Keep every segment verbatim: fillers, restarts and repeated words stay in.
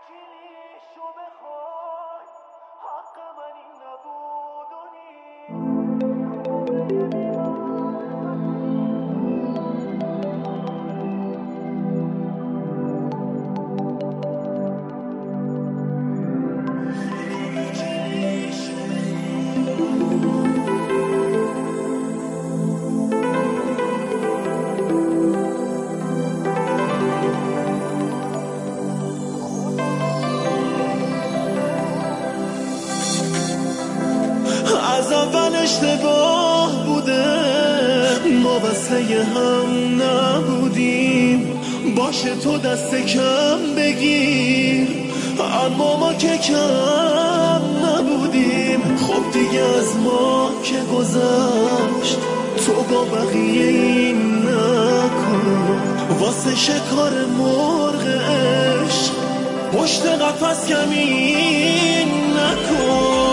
وکیلیشو بخوای حق من این نبود و از اول اشتباه بوده، ما واسه هم نبودیم. باشه تو دست کم بگیر، اما ما که کم نبودیم. خب دیگه از ما که گذشت، تو با بقیه این نکن. واسه شکار مرغ عشق پشت قفس کمین نکن.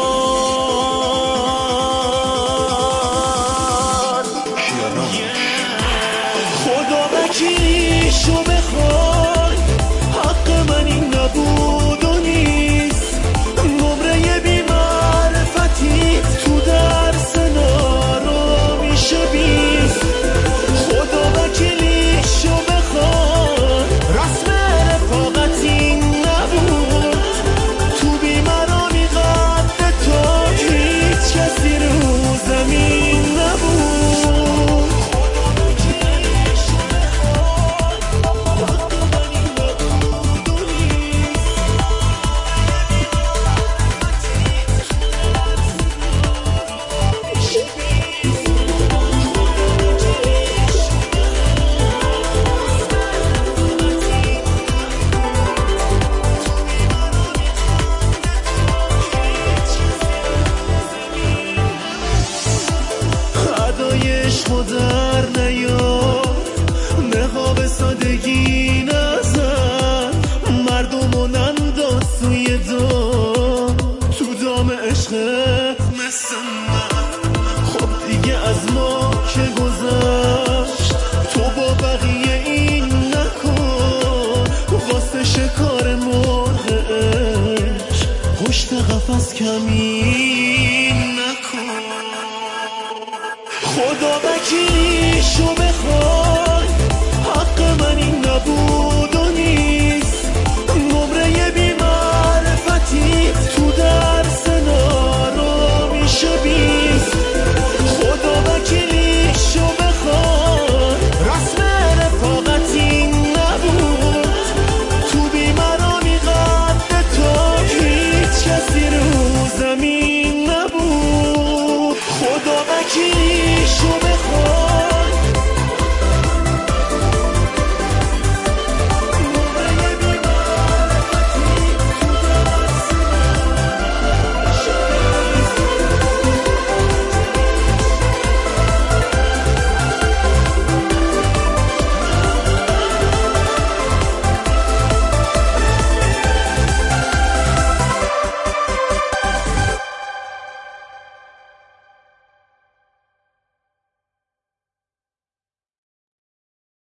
وکیلیشو بخوای حق من این نبود و نیست. نمره بی معرفتی تو درس نارو میشه بیست. خدا وکیلیشو بخوای رسم رفاقتی نبود. تو بیمرانی قد تو هیچ کسی رو زمین نبود. عشقو در نیار، نقاب سادگی نزن. مردمو ننداز توی دام، تو دام عشقت مثل من. خب دیگه از ما که گذشت، تو با بقیه این نکن. واسه شکار مرغ عشق پشت قفس کمین نکن. خدا وکیلیشو بخوای حق من این نبود و نیست. نمره بی معرفتی تو درس نارو میشه بیست. خدا وکیلیشو بخوای رسم رفاقتی نبود. تو بیمرانی قد تو هیچ کسی رو زمین نبود. خدا وکیلیشو